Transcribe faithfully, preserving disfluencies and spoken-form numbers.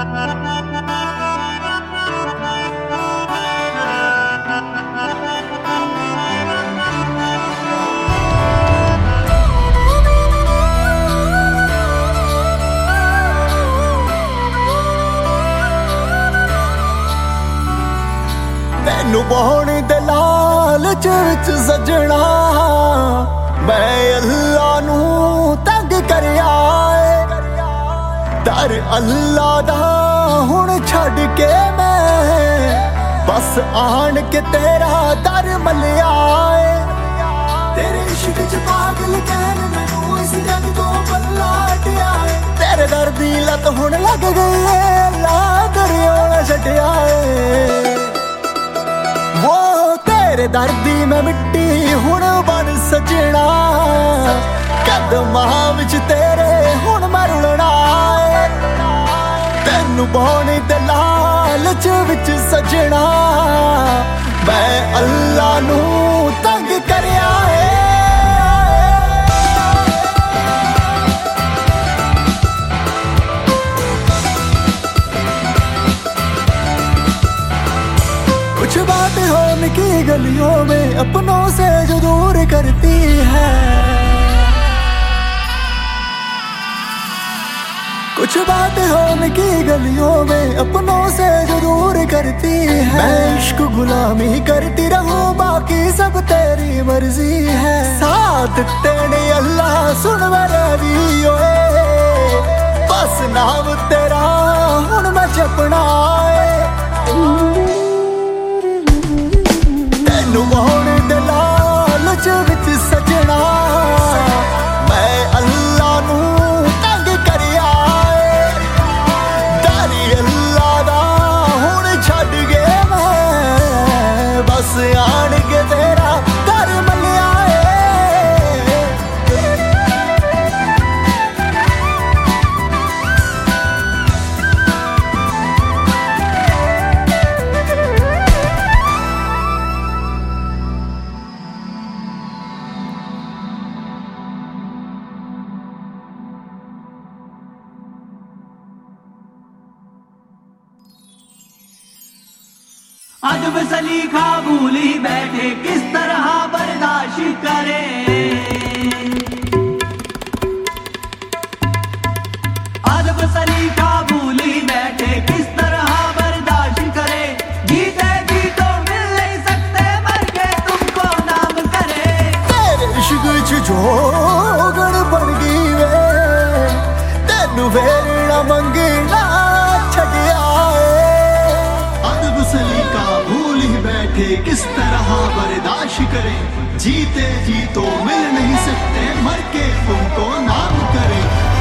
तैनू पाने दे लालच विच सजना मैं अल्लाह नू तंग करया दर अल्लाह दा हुण छड़ के मैं बस आन के तेरा दर मलिया तेरे इश्क च पागल कहन मैनू इस जग तो बल्ला हटिया तेरे दर दी लत हुण लग गई है अल्लाह दरिया छड्डिया वो तेरे दर्दी मैं मिट्टी हुण बन सजना कदमां विच तेरे हुण मैं रुलना तैनू पाने दे लालच विच सजना मैं अल्लाह नू तंग करया कुछ बातें हो निकी गलियों में अपनों से जो दूर करती है कुछ बातें हो निकी गलियों में अपनों से जो दूर करती है मैं इश्क गुलामी करती रहूं बाकी सब तेरी मर्जी है साथ तेरे अल्लाह सुन मेरे भी ओए बस नाम तेरा हुण मैं जपना तैनू पाने दे लालच विच सजना मैं अल्लाह नू तंग करया दरी अल्लाह दा हुण छड्ड गए मैं बस आन के तेरा दर मलिया अजब सलीखा भूल ही बैठे किस तरह बर्दाश्त करे अजब सलीखा भूल ही बैठे किस तरह बर्दाश्त करे जीते जी तो मिल नहीं सकते मर के तुमको नाम करे तेरे इश्क च जोगण बन गई वे तैनू फेर ना मंगना छड्डिया सलीका भूल ही बैठे किस तरह बर्दाश्त करें जीते जी तो मिल नहीं सकते मर के तुमको नाम करें